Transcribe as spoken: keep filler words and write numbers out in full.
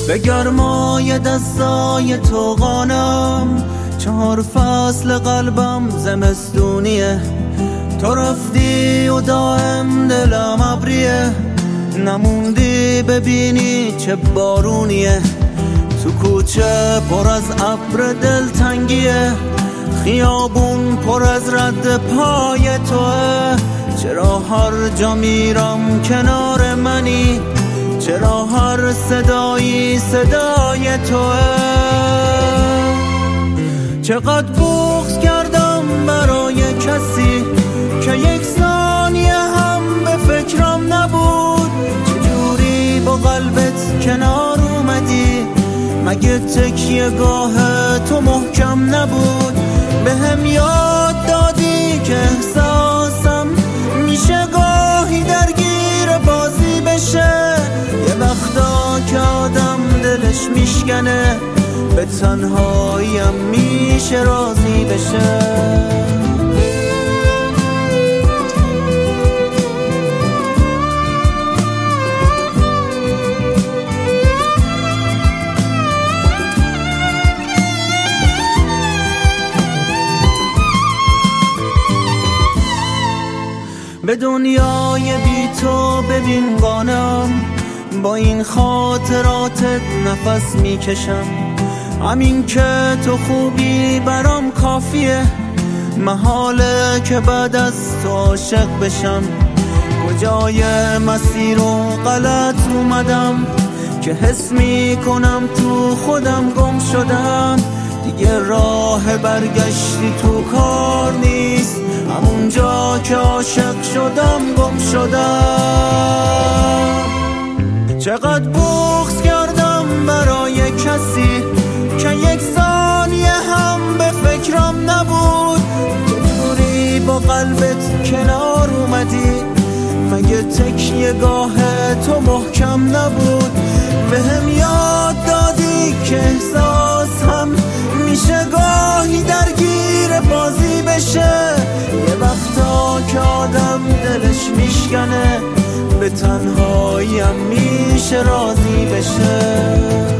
به گرمای دستای تو قانم، چهار فصل قلبم زمستونیه. تو رفتی و دائم دلم ابریه، نموندی ببینی چه بارونیه. تو کوچه پر از ابر دلتنگیه، خیابون پر از رد پای توه. چرا هر جا میرم کنار منی، چرا هر صدایی صدای توه. چقدر بغض کردم برای کسی که یک ثانیه هم به فکرم نبود. چجوری با قلبت کنار اومدی، مگه تکیه گاه تو محکم نبود؟ به هم یاد دادی که احساسم میشه گاهی درگیر بازی بشه. یه وقتا که آدم دلش میشکنه، به تنهاییم میشه راضی بشه. به دنیای بی تو ببین قانم، با این خاطراتت نفس میکشم. همین که تو خوبی برام کافیه، محاله که بعد از تو عاشق بشم. کجای مسیر و غلط اومدم که حس میکنم تو خودم گم شدم. دیگه راه برگشتی تو کار نیست، همونجا که عاشق شدم گم شدم. چقدر بغض کردم برای کسی که یک ثانیه هم به فکرم نبود. چطوری با قلبت کنار اومدی، مگه تکیه گاه تو محکم نبود؟ به هم یاد دادی که احساس هم میشه گاهی درگیر بازی بشه. یه وقتا که آدم دلش میشکنه، به تنهاییم میشه راضی بشه.